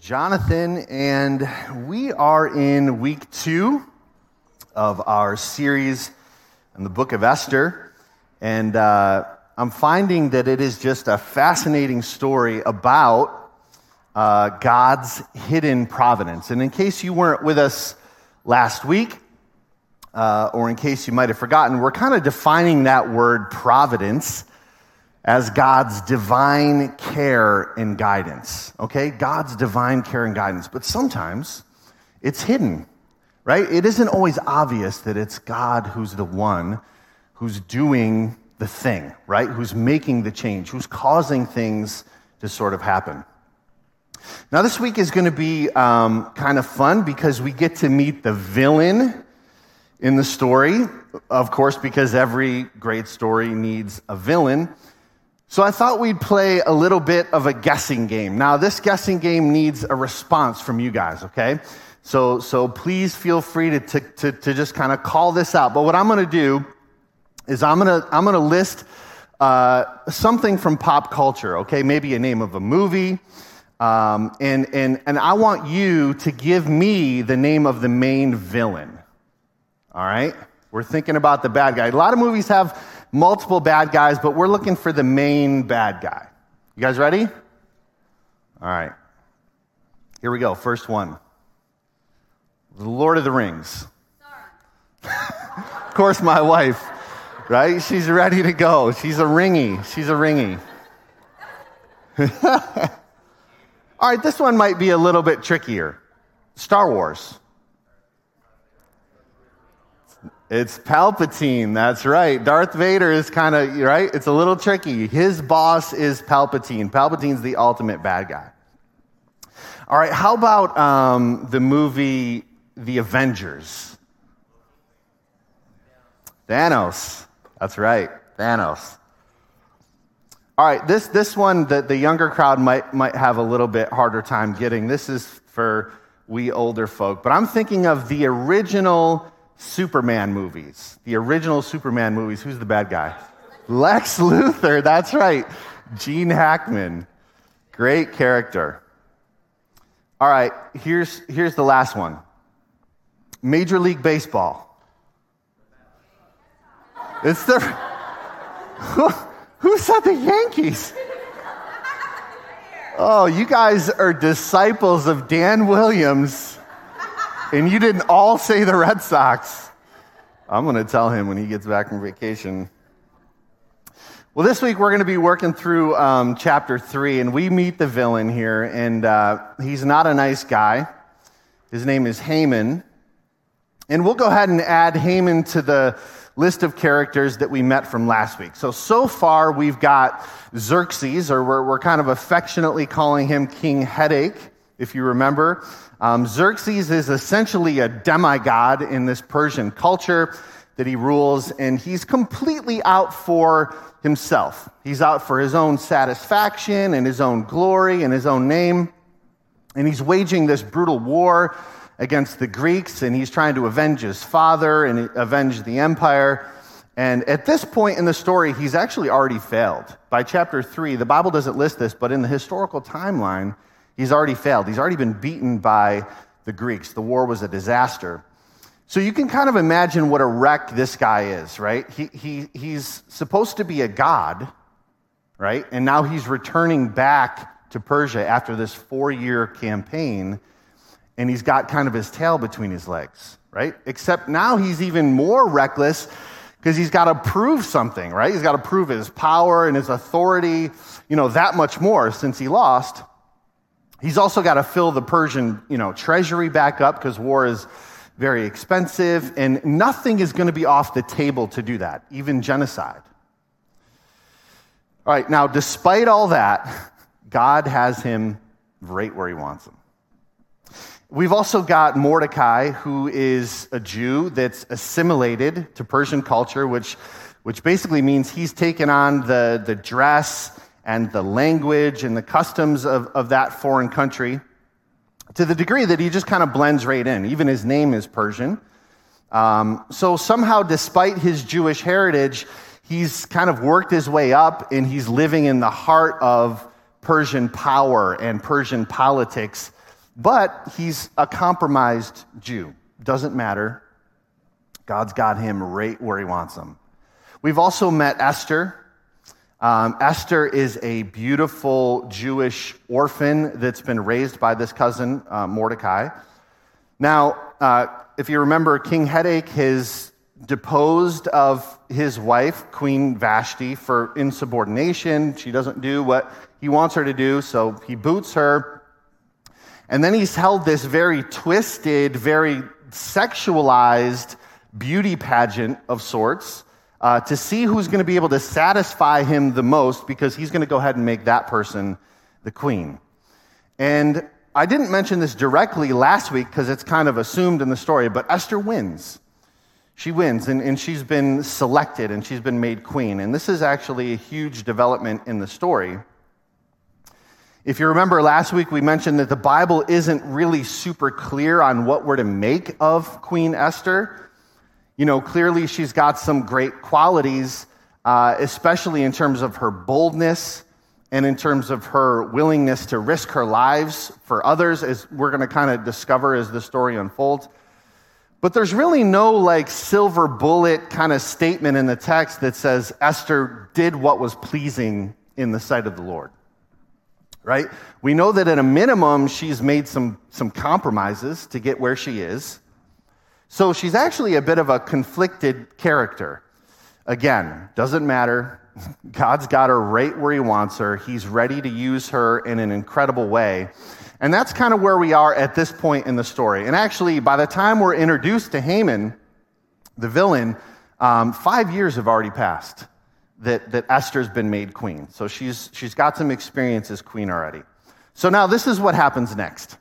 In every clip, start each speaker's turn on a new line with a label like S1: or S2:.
S1: Jonathan, and we are in week 2 of our series in the book of Esther, and I'm finding that it is just a fascinating story about God's hidden providence. And in case you weren't with us last week, or in case you might have forgotten, we're kind of defining that word providence as God's divine care and guidance, okay? God's divine care and guidance. But sometimes it's hidden, right? It isn't always obvious that it's God who's the one who's doing the thing, right? Who's making the change, who's causing things to sort of happen. Now, this week is going to be kind of fun because we get to meet the villain in the story, of course, because every great story needs a villain. So I thought we'd play a little bit of a guessing game. Now, this guessing game needs a response from you guys, okay? So please feel free to just kind of call this out. But what I'm going to do is I'm going to list something from pop culture, okay? Maybe a name of a movie, and I want you to give me the name of the main villain. All right? We're thinking about the bad guy. A lot of movies have multiple bad guys, but we're looking for the main bad guy. You guys ready? All right. Here we go. First one. The Lord of the Rings. Of course, my wife, right? She's ready to go. She's a ringy. All right, this one might be a little bit trickier. Star Wars. It's Palpatine, that's right. Darth Vader is kind of, right? It's a little tricky. His boss is Palpatine. Palpatine's the ultimate bad guy. All right, how about the movie The Avengers? Thanos, that's right, Thanos. All right, this one, the younger crowd might have a little bit harder time getting. This is for we older folk, but I'm thinking of the original Superman movies. Who's the bad guy? Lex Luthor, that's right. Gene Hackman. Great character. All right, here's the last one. Major League Baseball. It's the... Who said the Yankees? Oh, you guys are disciples of Dan Williams. And you didn't all say the Red Sox. I'm going to tell him when he gets back from vacation. Well, this week we're going to be working through chapter 3, and we meet the villain here, and he's not a nice guy. His name is Haman. And we'll go ahead and add Haman to the list of characters that we met from last week. So far we've got Xerxes, or we're kind of affectionately calling him King Headache, if you remember. Xerxes is essentially a demigod in this Persian culture that he rules, and he's completely out for himself. He's out for his own satisfaction and his own glory and his own name, and he's waging this brutal war against the Greeks, and he's trying to avenge his father and avenge the empire. And at this point in the story, he's actually already failed. By chapter 3, the Bible doesn't list this, but in the historical timeline, he's already failed. He's already been beaten by the Greeks. The war was a disaster. So you can kind of imagine what a wreck this guy is, right? He's supposed to be a god, right? And now he's returning back to Persia after this 4-year campaign, and he's got kind of his tail between his legs, right? Except now he's even more reckless because he's got to prove something, right? He's got to prove his power and his authority, that much more since he lost. He's also got to fill the Persian, treasury back up because war is very expensive, and nothing is going to be off the table to do that, even genocide. All right, now, despite all that, God has him right where he wants him. We've also got Mordecai, who is a Jew that's assimilated to Persian culture, which basically means he's taken on the dress and the language and the customs of that foreign country to the degree that he just kind of blends right in. Even his name is Persian. So somehow, despite his Jewish heritage, he's kind of worked his way up, and he's living in the heart of Persian power and Persian politics But he's a compromised Jew. Doesn't matter. God's got him right where he wants him. We've also met Esther. Esther is a beautiful Jewish orphan that's been raised by this cousin, Mordecai. Now, if you remember, King Headache has deposed of his wife, Queen Vashti, for insubordination. She doesn't do what he wants her to do, so he boots her. And then he's held this very twisted, very sexualized beauty pageant of sorts to see who's going to be able to satisfy him the most, because he's going to go ahead and make that person the queen. And I didn't mention this directly last week because it's kind of assumed in the story, but Esther wins. She wins, and she's been selected, and she's been made queen. And this is actually a huge development in the story. If you remember last week, we mentioned that the Bible isn't really super clear on what we're to make of Queen Esther. You know, clearly she's got some great qualities, especially in terms of her boldness and in terms of her willingness to risk her lives for others, as we're going to kind of discover as the story unfolds. But there's really no like silver bullet kind of statement in the text that says Esther did what was pleasing in the sight of the Lord, right? We know that at a minimum, she's made some compromises to get where she is. So she's actually a bit of a conflicted character. Again, doesn't matter. God's got her right where he wants her. He's ready to use her in an incredible way. And that's kind of where we are at this point in the story. And actually, by the time we're introduced to Haman, the villain, 5 years have already passed that Esther's been made queen. So she's got some experience as queen already. So now this is what happens next.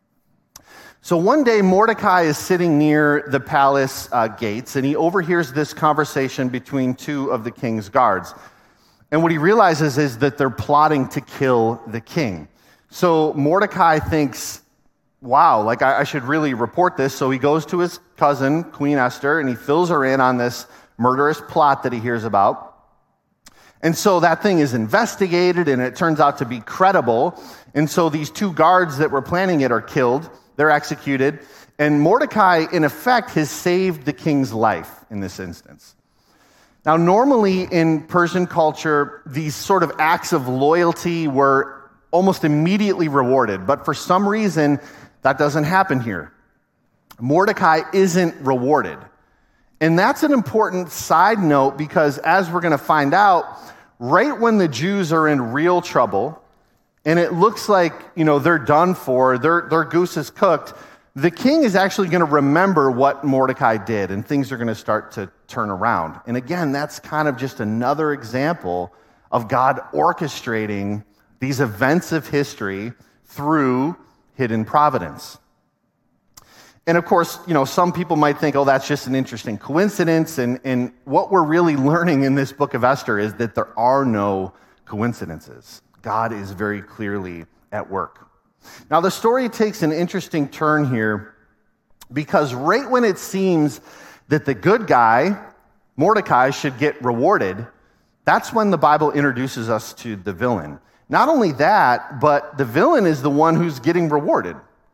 S1: So one day, Mordecai is sitting near the palace gates, and he overhears this conversation between two of the king's guards. And what he realizes is that they're plotting to kill the king. So Mordecai thinks, wow, like I should really report this. So he goes to his cousin, Queen Esther, and he fills her in on this murderous plot that he hears about. And so that thing is investigated, and it turns out to be credible. And so these two guards that were planning it are killed. They're executed. And Mordecai, in effect, has saved the king's life in this instance. Now, normally in Persian culture, these sort of acts of loyalty were almost immediately rewarded. But for some reason, that doesn't happen here. Mordecai isn't rewarded. And that's an important side note, because as we're going to find out, right when the Jews are in real trouble, and it looks like, they're done for, their goose is cooked, the king is actually going to remember what Mordecai did, and things are going to start to turn around. And again, that's kind of just another example of God orchestrating these events of history through hidden providence. And of course, some people might think, oh, that's just an interesting coincidence. And what we're really learning in this book of Esther is that there are no coincidences. God is very clearly at work. Now, the story takes an interesting turn here, because right when it seems that the good guy, Mordecai, should get rewarded, that's when the Bible introduces us to the villain. Not only that, but the villain is the one who's getting rewarded,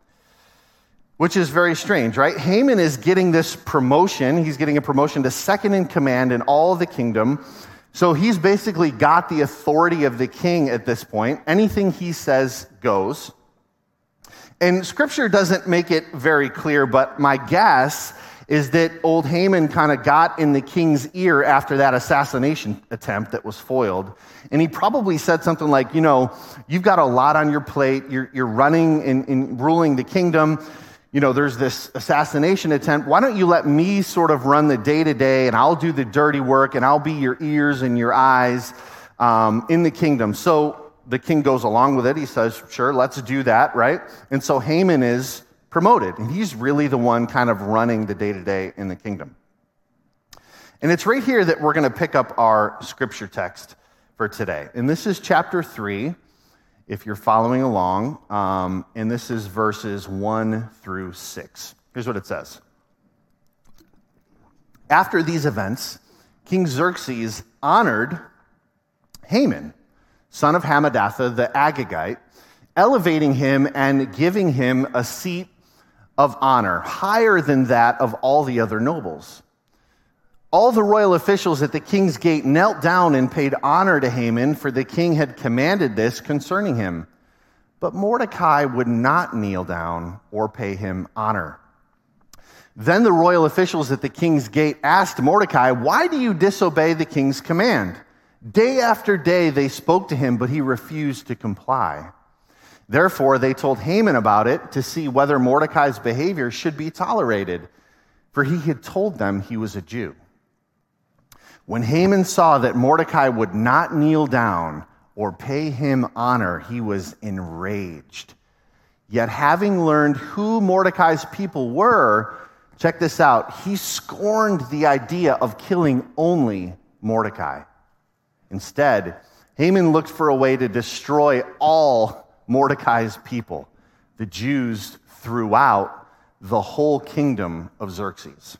S1: which is very strange, right? Haman is getting this promotion. He's getting a promotion to second in command in all of the kingdom. So he's basically got the authority of the king at this point. Anything he says goes. And scripture doesn't make it very clear, but my guess is that old Haman kind of got in the king's ear after that assassination attempt that was foiled. And he probably said something like, you've got a lot on your plate. You're running and ruling the kingdom. There's this assassination attempt. Why don't you let me sort of run the day-to-day, and I'll do the dirty work, and I'll be your ears and your eyes in the kingdom. So the king goes along with it. He says, sure, let's do that, right? And so Haman is promoted, and he's really the one kind of running the day-to-day in the kingdom. And it's right here that we're going to pick up our scripture text for today. And this is chapter 3. If you're following along, and this is verses 1 through 6. Here's what it says. After these events, King Xerxes honored Haman, son of Hammedatha the Agagite, elevating him and giving him a seat of honor, higher than that of all the other nobles. All the royal officials at the king's gate knelt down and paid honor to Haman, for the king had commanded this concerning him. But Mordecai would not kneel down or pay him honor. Then the royal officials at the king's gate asked Mordecai, "Why do you disobey the king's command?" Day after day they spoke to him, but he refused to comply. Therefore they told Haman about it to see whether Mordecai's behavior should be tolerated, for he had told them he was a Jew. When Haman saw that Mordecai would not kneel down or pay him honor, he was enraged. Yet having learned who Mordecai's people were, check this out, he scorned the idea of killing only Mordecai. Instead, Haman looked for a way to destroy all Mordecai's people, the Jews throughout the whole kingdom of Xerxes.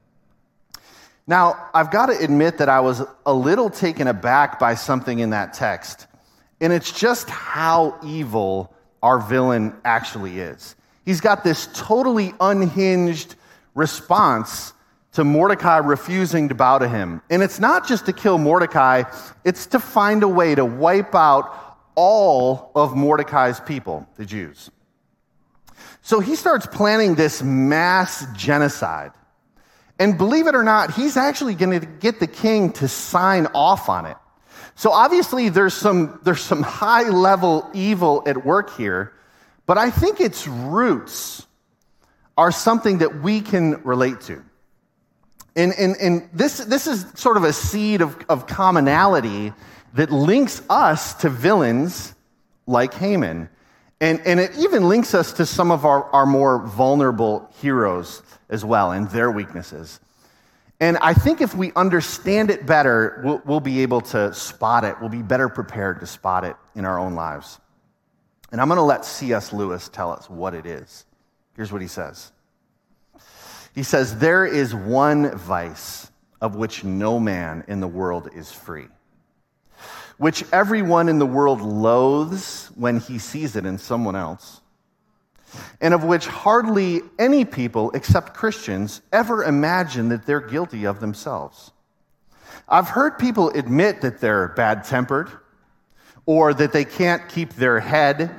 S1: Now, I've got to admit that I was a little taken aback by something in that text, and it's just how evil our villain actually is. He's got this totally unhinged response to Mordecai refusing to bow to him. And it's not just to kill Mordecai, it's to find a way to wipe out all of Mordecai's people, the Jews. So he starts planning this mass genocide. And believe it or not, he's actually going to get the king to sign off on it. So obviously there's some high-level evil at work here, but I think its roots are something that we can relate to. And this is sort of a seed of commonality that links us to villains like Haman. And it even links us to some of our more vulnerable heroes as well and their weaknesses. And I think if we understand it better, we'll be able to spot it. We'll be better prepared to spot it in our own lives. And I'm going to let C.S. Lewis tell us what it is. Here's what he says. He says, "There is one vice of which no man in the world is free, which everyone in the world loathes when he sees it in someone else, and of which hardly any people except Christians ever imagine that they're guilty of themselves. I've heard people admit that they're bad-tempered, or that they can't keep their head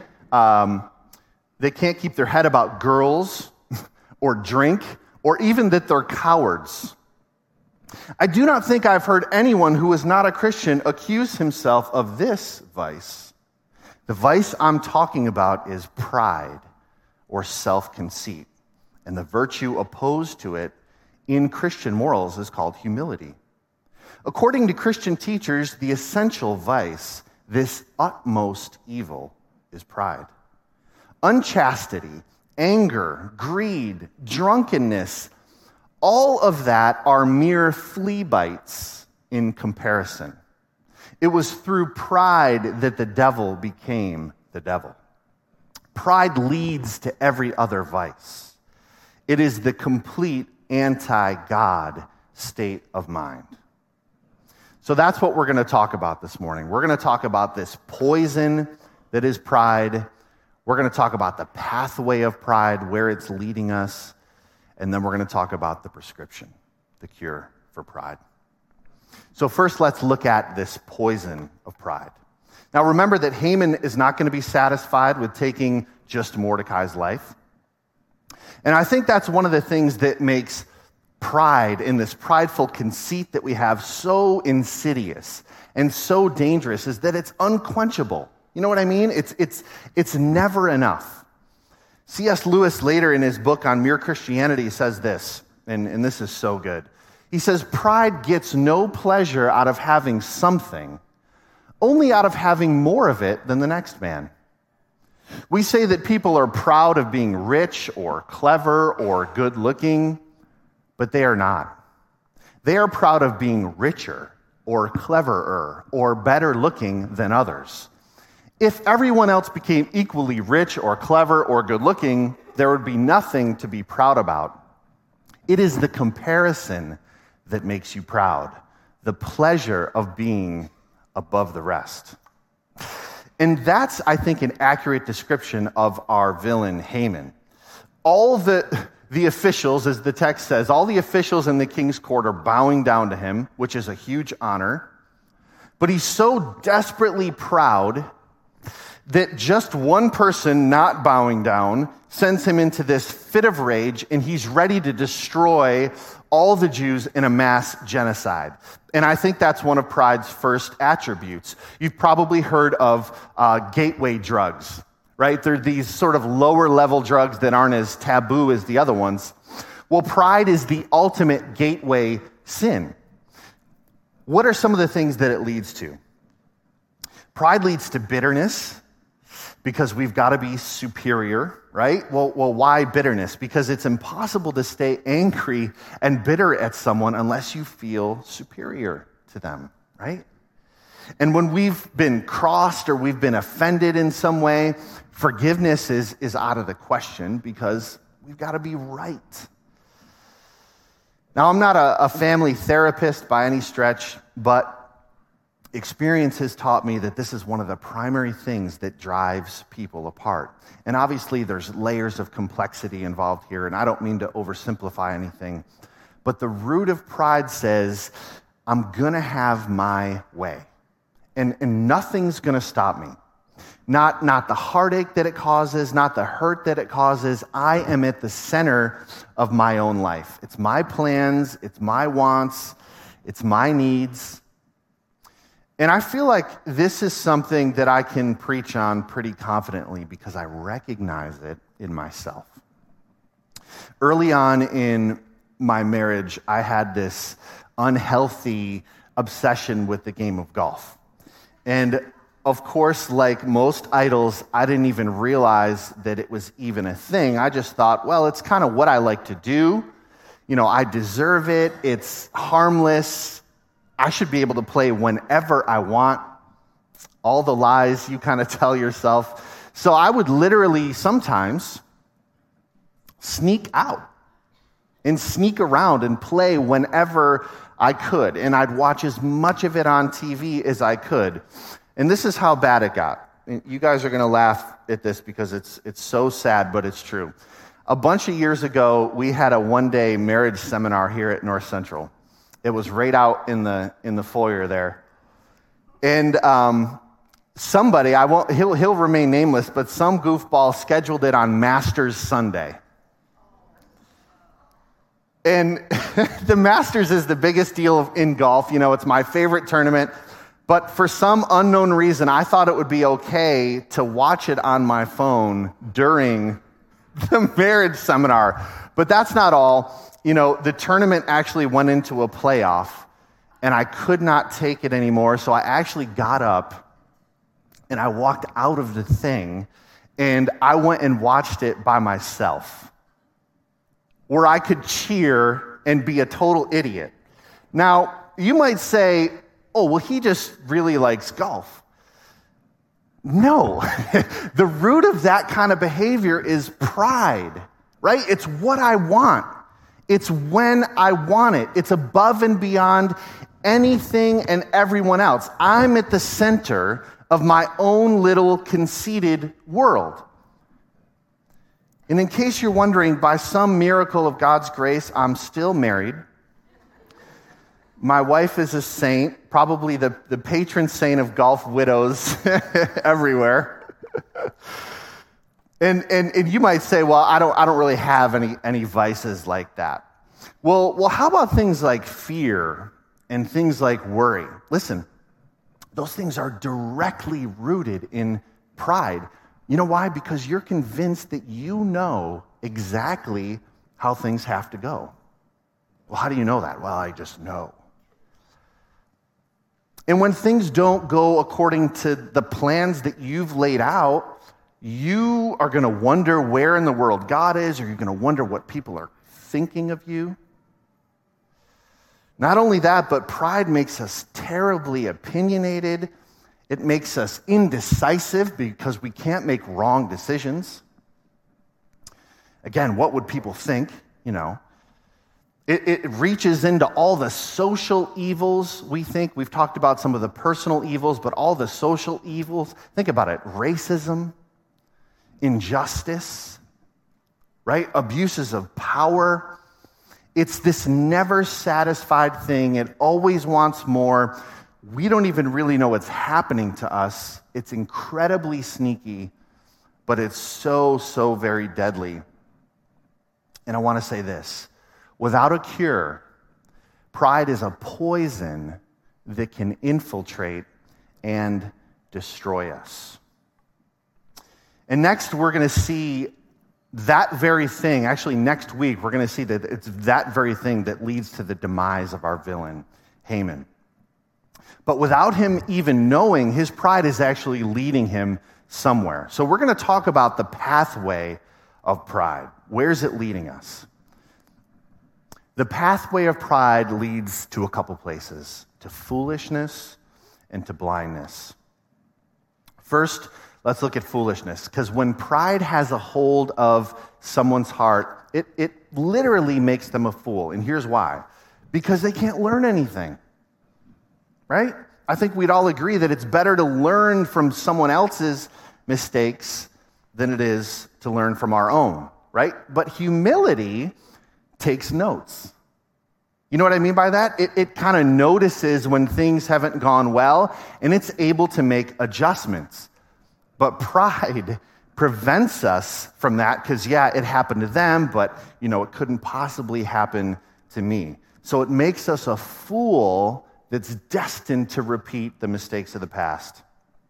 S1: about girls or drink, or even that they're cowards. I do not think I've heard anyone who is not a Christian accuse himself of this vice. The vice I'm talking about is pride or self-conceit, and the virtue opposed to it in Christian morals is called humility. According to Christian teachers, the essential vice, this utmost evil, is pride. Unchastity, anger, greed, drunkenness, all of that are mere flea bites in comparison. It was through pride that the devil became the devil. Pride leads to every other vice. It is the complete anti-God state of mind. So that's what we're going to talk about this morning. We're going to talk about this poison that is pride. We're going to talk about the pathway of pride, where it's leading us. And then we're going to talk about the prescription, the cure for pride. So first, let's look at this poison of pride. Now, remember that Haman is not going to be satisfied with taking just Mordecai's life. And I think that's one of the things that makes pride and this prideful conceit that we have so insidious and so dangerous, is that it's unquenchable. You know what I mean? It's never enough. C.S. Lewis later in his book on Mere Christianity says this, and this is so good. He says, pride gets no pleasure out of having something, only out of having more of it than the next man. We say that people are proud of being rich or clever or good looking, but they are not. They are proud of being richer or cleverer or better looking than others. If everyone else became equally rich or clever or good looking, there would be nothing to be proud about. It is the comparison that makes you proud, the pleasure of being above the rest. And that's, I think, an accurate description of our villain, Haman. All the officials, as the text says, all the officials in the king's court are bowing down to him, which is a huge honor. But he's so desperately proud that just one person not bowing down sends him into this fit of rage, and he's ready to destroy all the Jews in a mass genocide. And I think that's one of pride's first attributes. You've probably heard of gateway drugs, right? They're these sort of lower level drugs that aren't as taboo as the other ones. Well, pride is the ultimate gateway sin. What are some of the things that it leads to? Pride leads to bitterness, because we've got to be superior, right? Well, why bitterness? Because it's impossible to stay angry and bitter at someone unless you feel superior to them, right? And when we've been crossed or we've been offended in some way, forgiveness is out of the question because we've got to be right. Now, I'm not a family therapist by any stretch, but experience has taught me that this is one of the primary things that drives people apart. And obviously, there's layers of complexity involved here, and I don't mean to oversimplify anything, but the root of pride says, I'm going to have my way, and nothing's going to stop me. Not the heartache that it causes, not the hurt that it causes. I am at the center of my own life. It's my plans, it's my wants, it's my needs. And I feel like this is something that I can preach on pretty confidently because I recognize it in myself. Early on in my marriage, I had this unhealthy obsession with the game of golf. And of course, like most idols, I didn't even realize that it was even a thing. I just thought, well, it's kind of what I like to do. You know, I deserve it. It's harmless. I should be able to play whenever I want. All the lies you kind of tell yourself. So I would literally sometimes sneak out and sneak around and play whenever I could. And I'd watch as much of it on TV as I could. And this is how bad it got. And you guys are going to laugh at this because it's so sad, but it's true. A bunch of years ago, we had a one-day marriage seminar here at North Central. It was right out in the foyer there. And somebody, he'll remain nameless, but some goofball scheduled it on Masters Sunday. And the Masters is the biggest deal in golf. You know, it's my favorite tournament. But for some unknown reason, I thought it would be okay to watch it on my phone during the marriage seminar. But that's not all. You know, the tournament actually went into a playoff, and I could not take it anymore, so I actually got up, and I walked out of the thing, and I went and watched it by myself, where I could cheer and be a total idiot. Now, you might say, oh, well, he just really likes golf. No. The root of that kind of behavior is pride, right? It's what I want. It's when I want it. It's above and beyond anything and everyone else. I'm at the center of my own little conceited world. And in case you're wondering, by some miracle of God's grace, I'm still married. My wife is a saint, probably the patron saint of golf widows everywhere. And you might say, well, I don't really have any vices like that. Well, how about things like fear and things like worry? Listen, those things are directly rooted in pride. You know why? Because you're convinced that you know exactly how things have to go. Well, how do you know that? Well, I just know. And when things don't go according to the plans that you've laid out, you are going to wonder where in the world God is, or you're going to wonder what people are thinking of you. Not only that, but pride makes us terribly opinionated. It makes us indecisive because we can't make wrong decisions. Again, what would people think, you know? It reaches into all the social evils, we think. We've talked about some of the personal evils, but all the social evils. Think about it. Racism, injustice, right? Abuses of power. It's this never satisfied thing. It always wants more. We don't even really know what's happening to us. It's incredibly sneaky, but it's so, so very deadly. And I want to say this. Without a cure, pride is a poison that can infiltrate and destroy us. And next, we're going to see that very thing. Actually, next week, we're going to see that it's that very thing that leads to the demise of our villain, Haman. But without him even knowing, his pride is actually leading him somewhere. So we're going to talk about the pathway of pride. Where's it leading us? The pathway of pride leads to a couple places, to foolishness and to blindness. First, let's look at foolishness, because when pride has a hold of someone's heart, it literally makes them a fool. And here's why. Because they can't learn anything, right? I think we'd all agree that it's better to learn from someone else's mistakes than it is to learn from our own, right? But humility takes notes. You know what I mean by that? It kind of notices when things haven't gone well, and it's able to make adjustments. But pride prevents us from that because, yeah, it happened to them, but, it couldn't possibly happen to me. So it makes us a fool that's destined to repeat the mistakes of the past.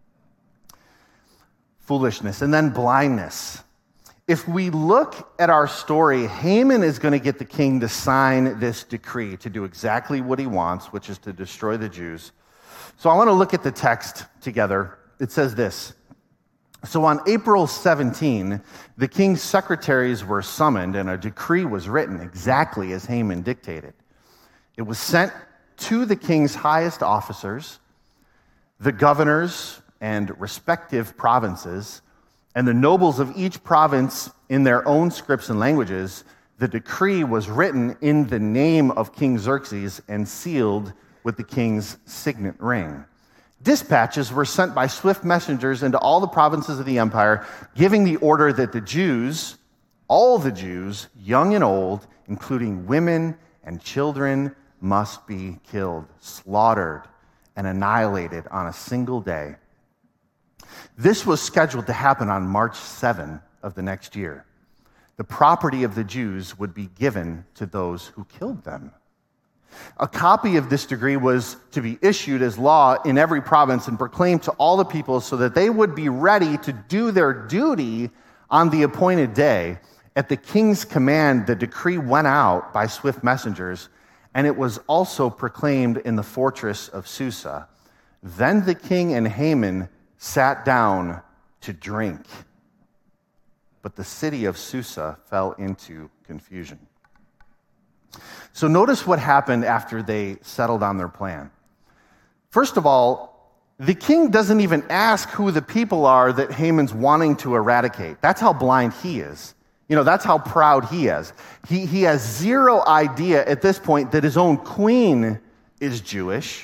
S1: Foolishness. And then blindness. If we look at our story, Haman is going to get the king to sign this decree to do exactly what he wants, which is to destroy the Jews. So I want to look at the text together. It says this. So on April 17, the king's secretaries were summoned and a decree was written exactly as Haman dictated. It was sent to the king's highest officers, the governors and respective provinces, and the nobles of each province in their own scripts and languages. The decree was written in the name of King Xerxes and sealed with the king's signet ring. Dispatches were sent by swift messengers into all the provinces of the empire, giving the order that the Jews, all the Jews, young and old, including women and children, must be killed, slaughtered, and annihilated on a single day. This was scheduled to happen on March 7 of the next year. The property of the Jews would be given to those who killed them. A copy of this decree was to be issued as law in every province and proclaimed to all the people so that they would be ready to do their duty on the appointed day. At the king's command, the decree went out by swift messengers, and it was also proclaimed in the fortress of Susa. Then the king and Haman sat down to drink, but the city of Susa fell into confusion. So notice what happened after they settled on their plan. First of all, the king doesn't even ask who the people are that Haman's wanting to eradicate. That's how blind he is. That's how proud he is. He has zero idea at this point that his own queen is Jewish.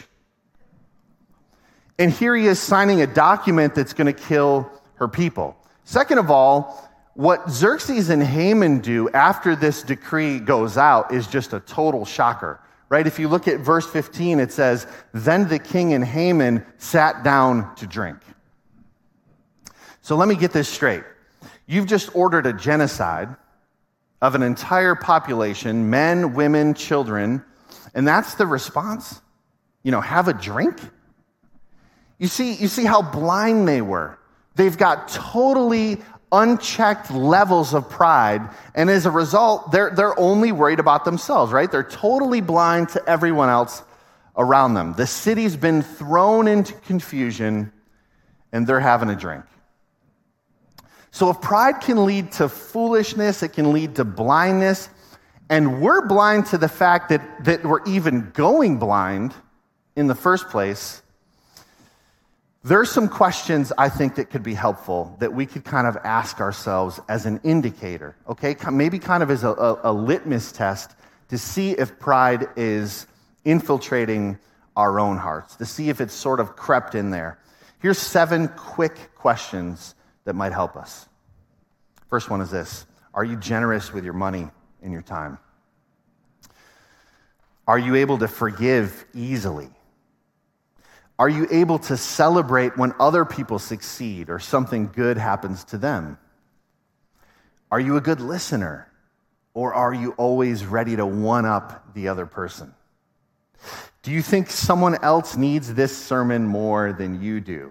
S1: And here he is signing a document that's going to kill her people. Second of all, what Xerxes and Haman do after this decree goes out is just a total shocker, right? If you look at verse 15, it says, then the king and Haman sat down to drink. So let me get this straight. You've just ordered a genocide of an entire population, men, women, children, and that's the response? Have a drink? You see how blind they were. They've got totally unchecked levels of pride, and as a result, they're only worried about themselves, right? They're totally blind to everyone else around them. The city's been thrown into confusion, and they're having a drink. So if pride can lead to foolishness, it can lead to blindness, and we're blind to the fact that we're even going blind in the first place, there's some questions I think that could be helpful that we could kind of ask ourselves as an indicator, okay? Maybe kind of as a litmus test to see if pride is infiltrating our own hearts, to see if it's sort of crept in there. Here's 7 quick questions that might help us. First one is this: are you generous with your money and your time? Are you able to forgive easily? Are you able to celebrate when other people succeed or something good happens to them? Are you a good listener, or are you always ready to one-up the other person? Do you think someone else needs this sermon more than you do?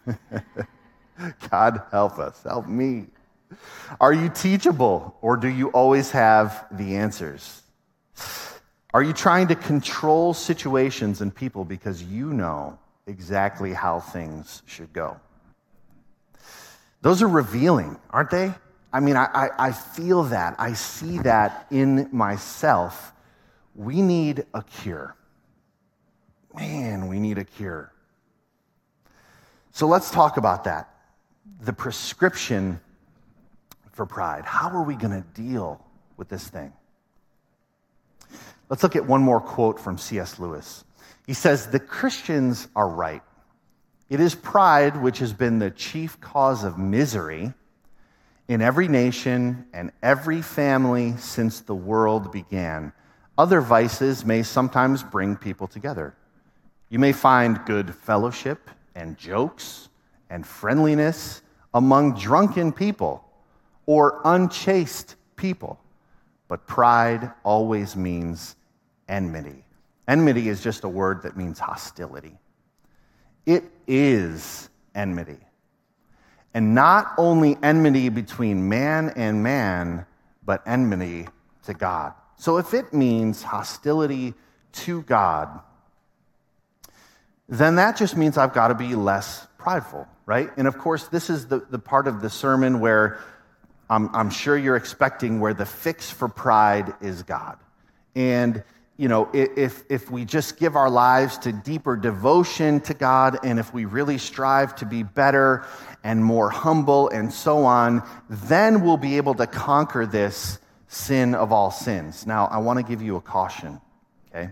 S1: God help us, help me. Are you teachable, or do you always have the answers? Are you trying to control situations and people because you know exactly how things should go? Those are revealing, aren't they? I mean, I feel that. I see that in myself. We need a cure. Man, we need a cure. So let's talk about that. The prescription for pride. How are we going to deal with this thing? Let's look at one more quote from C.S. Lewis. He says, "The Christians are right. It is pride which has been the chief cause of misery in every nation and every family since the world began. Other vices may sometimes bring people together. You may find good fellowship and jokes and friendliness among drunken people or unchaste people, but pride always means enmity." Enmity is just a word that means hostility. It is enmity. And not only enmity between man and man, but enmity to God. So if it means hostility to God, then that just means I've got to be less prideful, right? And of course, this is the part of the sermon where I'm sure you're expecting where the fix for pride is God. And you know, if we just give our lives to deeper devotion to God, and if we really strive to be better and more humble and so on, then we'll be able to conquer this sin of all sins. Now, I want to give you a caution, okay?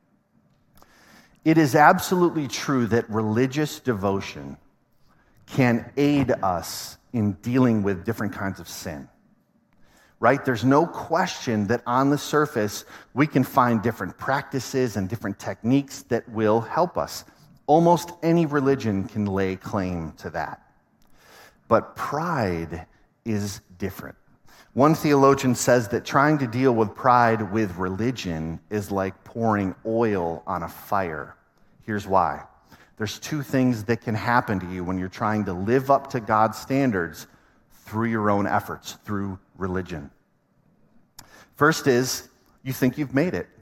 S1: It is absolutely true that religious devotion can aid us in dealing with different kinds of sin. Right? There's no question that on the surface, we can find different practices and different techniques that will help us. Almost any religion can lay claim to that. But pride is different. One theologian says that trying to deal with pride with religion is like pouring oil on a fire. Here's why. There's 2 things that can happen to you when you're trying to live up to God's standards through your own efforts, through religion. First is, you think you've made it.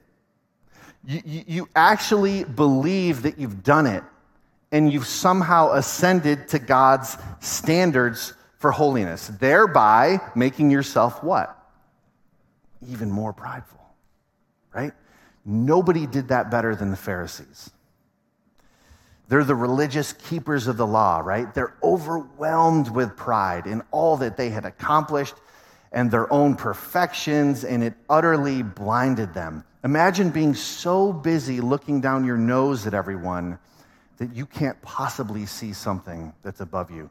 S1: You actually believe that you've done it, and you've somehow ascended to God's standards for holiness, thereby making yourself what? Even more prideful, right? Nobody did that better than the Pharisees. They're the religious keepers of the law, right? They're overwhelmed with pride in all that they had accomplished and their own perfections, and it utterly blinded them. Imagine being so busy looking down your nose at everyone that you can't possibly see something that's above you.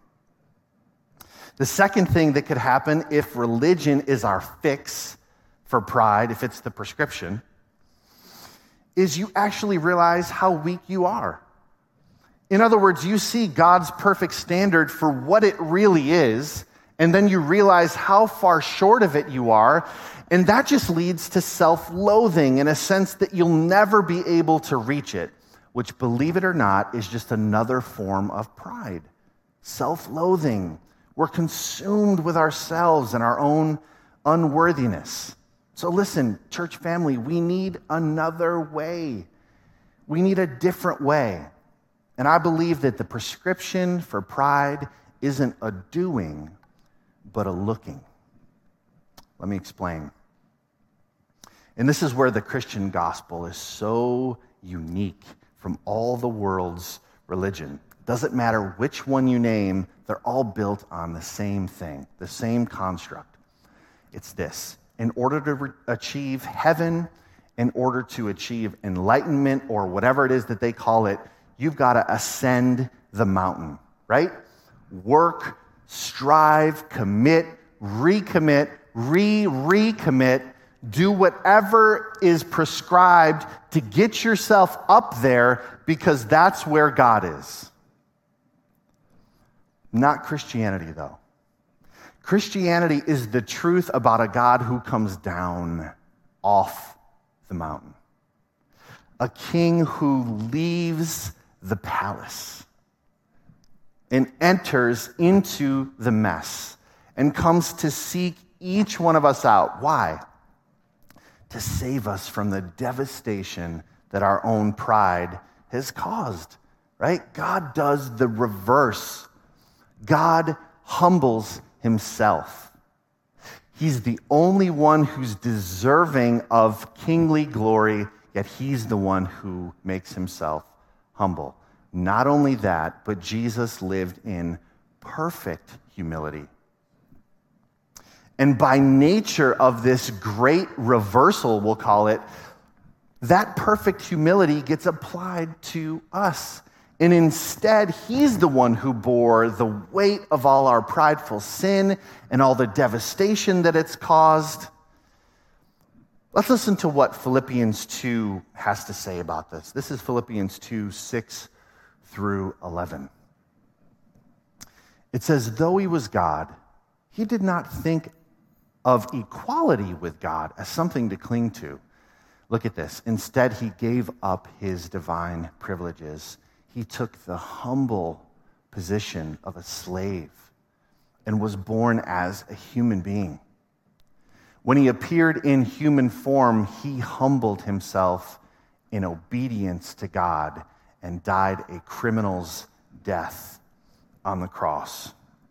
S1: The second thing that could happen if religion is our fix for pride, if it's the prescription, is you actually realize how weak you are. In other words, you see God's perfect standard for what it really is, and then you realize how far short of it you are, and that just leads to self-loathing in a sense that you'll never be able to reach it, which, believe it or not, is just another form of pride. Self-loathing. We're consumed with ourselves and our own unworthiness. So listen, church family, we need another way. We need a different way. And I believe that the prescription for pride isn't a doing, but a looking. Let me explain. And this is where the Christian gospel is so unique from all the world's religion. Doesn't matter which one you name, they're all built on the same thing, the same construct. It's this. In order to achieve heaven in order to achieve enlightenment or whatever it is that they call it, you've got to ascend the mountain, right? Work, strive, commit, recommit, recommit, do whatever is prescribed to get yourself up there because that's where God is. Not Christianity, though. Christianity is the truth about a God who comes down off the mountain. A king who leaves the palace and enters into the mess and comes to seek each one of us out. Why? To save us from the devastation that our own pride has caused, right? God does the reverse. God humbles himself. He's the only one who's deserving of kingly glory, yet he's the one who makes himself humble. Not only that, but Jesus lived in perfect humility. And by nature of this great reversal, we'll call it, that perfect humility gets applied to us. And instead, he's the one who bore the weight of all our prideful sin and all the devastation that it's caused. Let's listen to what Philippians 2 has to say about this. This is Philippians 2, 6 through 11. It says, though he was God, he did not think of equality with God as something to cling to. Look at this. Instead, he gave up his divine privileges. He took the humble position of a slave and was born as a human being. When he appeared in human form, he humbled himself in obedience to God and died a criminal's death on the cross.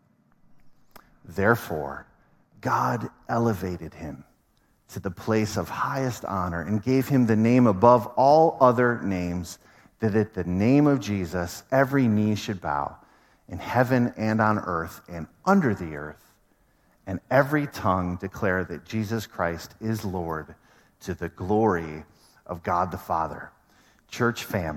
S1: Therefore, God elevated him to the place of highest honor and gave him the name above all other names, that at the name of Jesus, every knee should bow in heaven and on earth and under the earth, and every tongue declare that Jesus Christ is Lord, to the glory of God the Father. Church fam,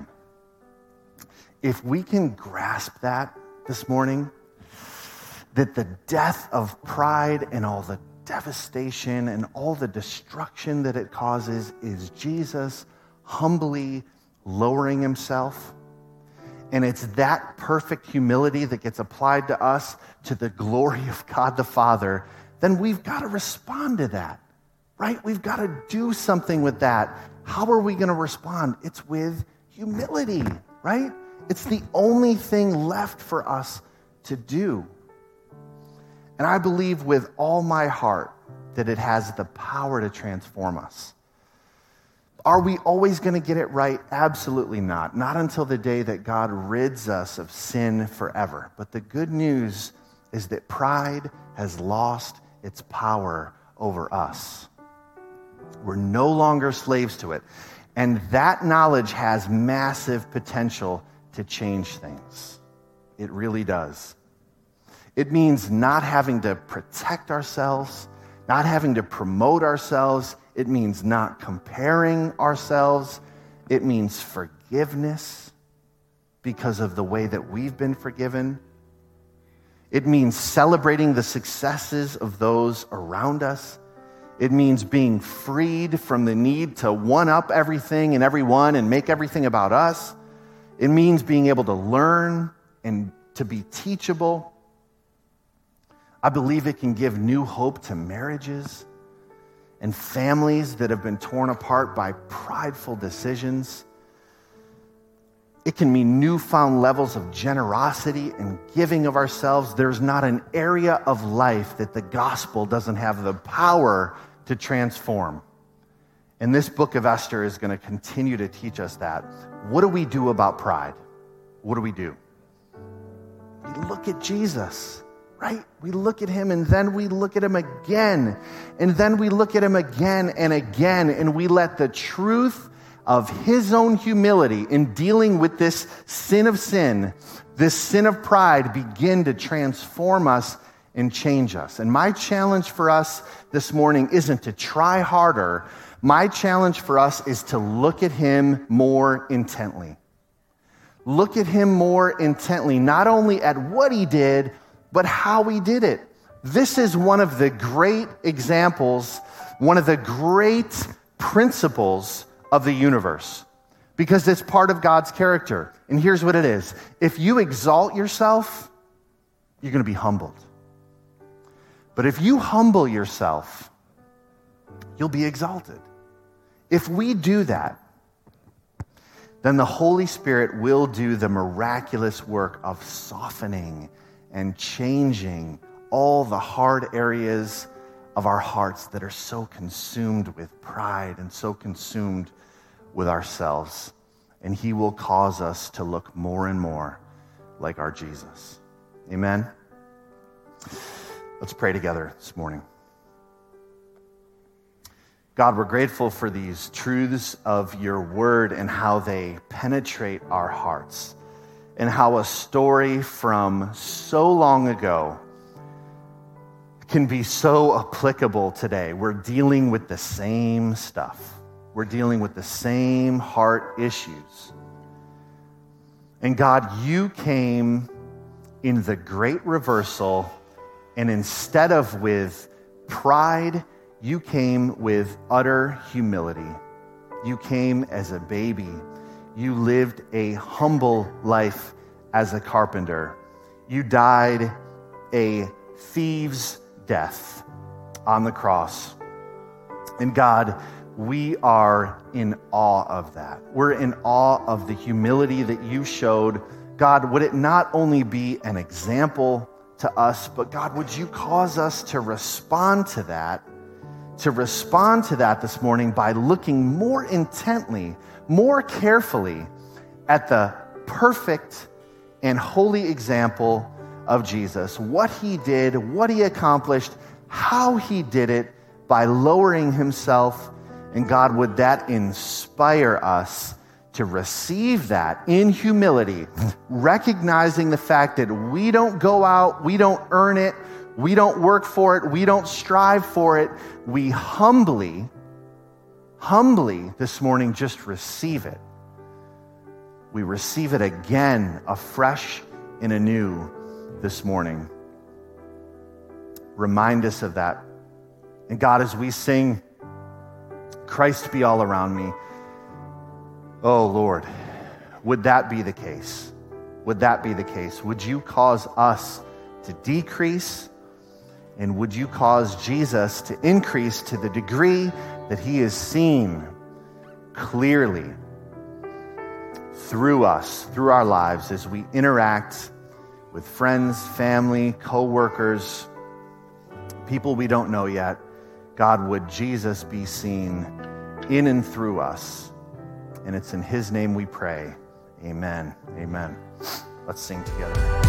S1: if we can grasp that this morning, that the death of pride and all the devastation and all the destruction that it causes is Jesus humbly lowering himself, and it's that perfect humility that gets applied to us to the glory of God the Father, then we've got to respond to that, right? We've got to do something with that. How are we going to respond? It's with humility, right? It's the only thing left for us to do. And I believe with all my heart that it has the power to transform us. Are we always going to get it right? Absolutely not. Not until the day that God rids us of sin forever. But the good news is that pride has lost its power over us. We're no longer slaves to it. And that knowledge has massive potential to change things. It really does. It means not having to protect ourselves, not having to promote ourselves. It means not comparing ourselves. It means forgiveness because of the way that we've been forgiven. It means celebrating the successes of those around us. It means being freed from the need to one-up everything and everyone and make everything about us. It means being able to learn and to be teachable. I believe it can give new hope to marriages and families that have been torn apart by prideful decisions. It can mean newfound levels of generosity and giving of ourselves. There's not an area of life that the gospel doesn't have the power to transform. And this book of Esther is going to continue to teach us that. What do we do about pride? What do? We look at Jesus. Right? We look at him and then we look at him again. And then we look at him again and again. And we let the truth of his own humility in dealing with this sin of sin, this sin of pride, begin to transform us and change us. And my challenge for us this morning isn't to try harder, My challenge for us is to look at him more intently. Look at him more intently, not only at what he did, but how he did it. This is one of the great examples, one of the great principles of the universe, because it's part of God's character. And here's what it is. If you exalt yourself, you're going to be humbled. But if you humble yourself, you'll be exalted. If we do that, then the Holy Spirit will do the miraculous work of softening and changing all the hard areas of our hearts that are so consumed with pride and so consumed with ourselves. And he will cause us to look more and more like our Jesus. Amen? Let's pray together this morning. God, we're grateful for these truths of your word and how they penetrate our hearts, and how a story from so long ago can be so applicable today. We're dealing with the same stuff. We're dealing with the same heart issues. And God, you came in the great reversal, and instead of with pride, you came with utter humility. You came as a baby. You lived a humble life as a carpenter. You died a thief's death on the cross. And God, we are in awe of that. We're in awe of the humility that you showed. God, would it not only be an example to us, but God, would you cause us to respond to that this morning by looking more intently, more carefully at the perfect and holy example of Jesus, what he did, what he accomplished, how he did it by lowering himself. And God, would that inspire us to receive that in humility, recognizing the fact that we don't go out, we don't earn it, we don't work for it, we don't strive for it. We humbly this morning just receive it. We receive it again, afresh and anew this morning. Remind us of that. And God, as we sing, Christ be all around me, oh Lord, would that be the case? Would that be the case? Would you cause us to decrease? And would you cause Jesus to increase to the degree that he is seen clearly through us, through our lives, as we interact with friends, family, co-workers, people we don't know yet? God, would Jesus be seen in and through us? And it's in his name we pray. Amen. Amen. Let's sing together.